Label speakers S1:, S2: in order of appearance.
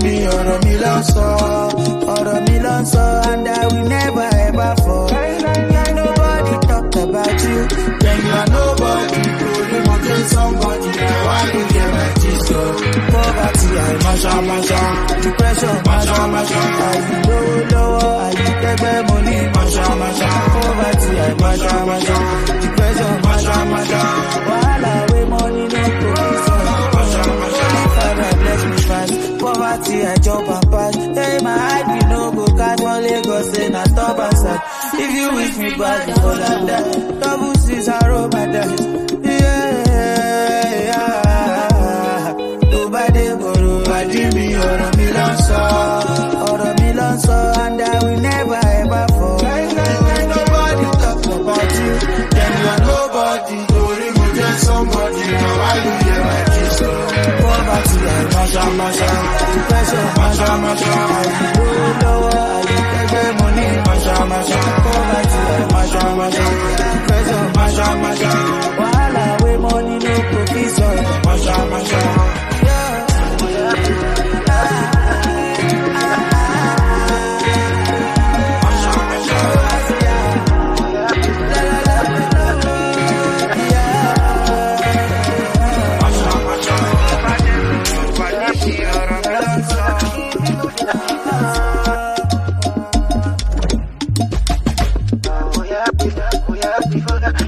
S1: mi ọ̀rọ̀ mi ló ń sọ, ọ̀rọ̀ mi ló ń sọ, and I will never ever fall. Nobody talk about you, then you are nobody. Torí mo jẹ́ somebody, now why you get my gist o? Poverty, I masha, depression, masha, àyè lówó, àyè tẹ́gbẹ́ mo ní masha. Poverty, I masha, depression, masha, wahala wey money no go fit solve. Holy Father bless me fast, poverty I jump and pass. Hey, my hype you no go catch one Lagos, say na stop and start. If you wish me back, you fall and die. Double six, I roll my dice. Nobody go to body me, ọ̀rọ̀ mi ló ń sọ, ọ̀rọ̀ mi ló ń sọ, and I will never ever fall. Nobody talk about you, then you are nobody. Torí mo jẹ́ somebody, now why you hear my gist o? Poverty, I masha, depression, masha, àyè lówó, àyè tẹ́gbẹ́ mo ní masha. Poverty, I masha, depression, masha, wahala wey money no go fit solve. Masha.
S2: Oh yeah,